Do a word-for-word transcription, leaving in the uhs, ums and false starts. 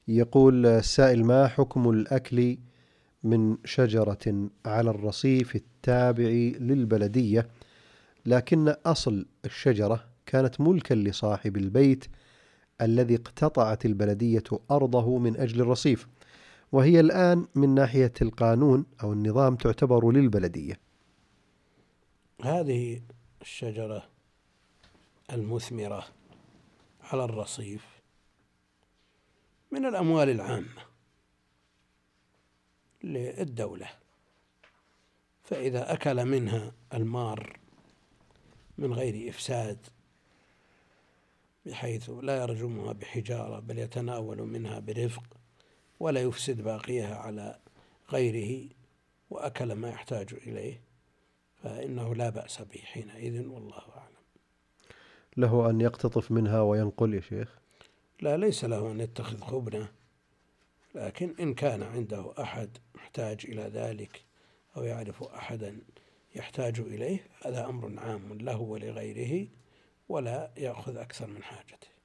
يقول السائل: ما حكم الأكل من شجرة على الرصيف التابع للبلدية، لكن أصل الشجرة كانت ملكا لصاحب البيت الذي اقتطعت البلدية أرضه من أجل الرصيف، وهي الآن من ناحية القانون أو النظام تعتبر للبلدية؟ هذه الشجرة المثمرة على الرصيف من الأموال العامة للدولة، فإذا أكل منها المار من غير إفساد بحيث لا يرجمها بحجارة بل يتناول منها برفق ولا يفسد باقيها على غيره وأكل ما يحتاج إليه، فإنه لا بأس به حينئذ، والله أعلم. له أن يقتطف منها وينقل يا شيخ؟ لا، ليس له أن يتخذ خبنة، لكن إن كان عنده أحد محتاج إلى ذلك أو يعرف أحدا يحتاج إليه، هذا أمر عام له ولغيره ولا يأخذ أكثر من حاجته.